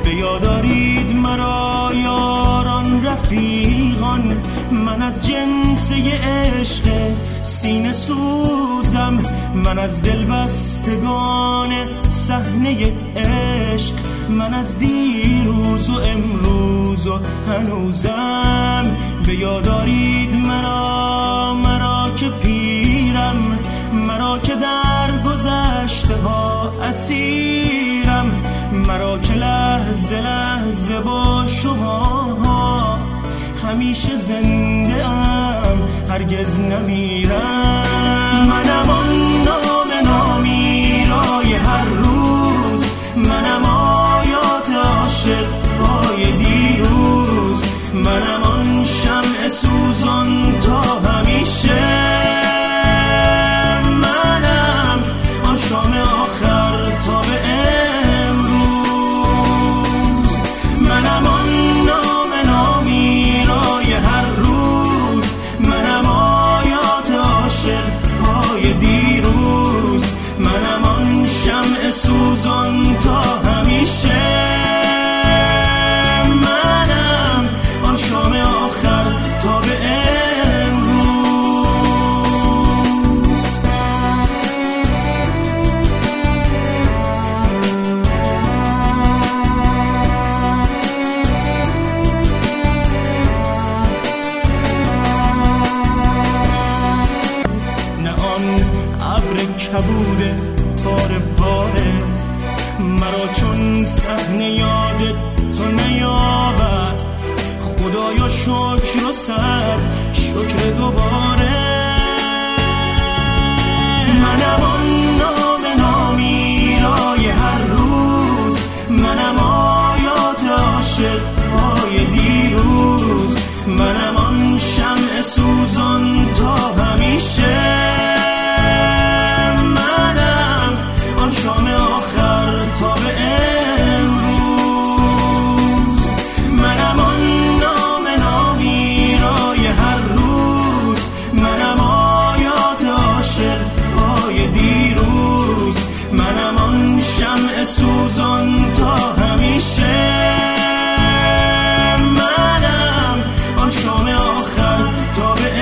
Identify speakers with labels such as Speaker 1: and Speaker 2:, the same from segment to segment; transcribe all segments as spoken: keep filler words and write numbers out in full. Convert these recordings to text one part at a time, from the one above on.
Speaker 1: به یاد دارید مرا یاران رفیقان، من از جنسه عشق سینه سوزم، من از دل بستگان صحنه عشق، من از دیروز و امروز و هنوزم. به یاد دارید مرا مرا که پیرم، مرا که در گذشته ها اسیرم، مرا که لحظه لحظه با شما همیشه زنده ام، هرگز نمیرم. منم آن نام نامیرای هر روز، منم آیات عاشق های دیروز، منم آن شمع سوزان تا همیشه، منم آن شام آخر تا به امروز، منم آن نام نامیرای هر روز، منم آیات عاشق های دیروز، منم آن شمع سوزان تا همیشه، منم آن شام آخر تا به امروز. نه آن ابر کبوده پاره پاره مرا چون صحنه یاد تو نیاورد، خدایا شکر و صد شکر دوباره. منم آن نام نامیرای هر روز، منم آیات عاشق های دیروز، منم آن شمع سوزان تا همیشه، منم آن شام آخر تا به امروز، منم آن نام نامیرای هر روز، منم آیات عاشق های دیروز، منم آن شمع سوزان تا همیشه، منم آن شام آخر تا به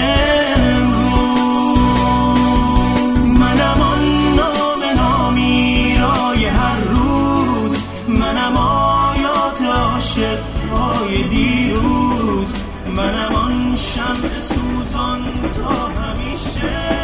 Speaker 1: امروز، منم آن نام نامیرای هر روز، منم آیات عاشق های دیروز، منم آن شمع سوزان تا همیشه.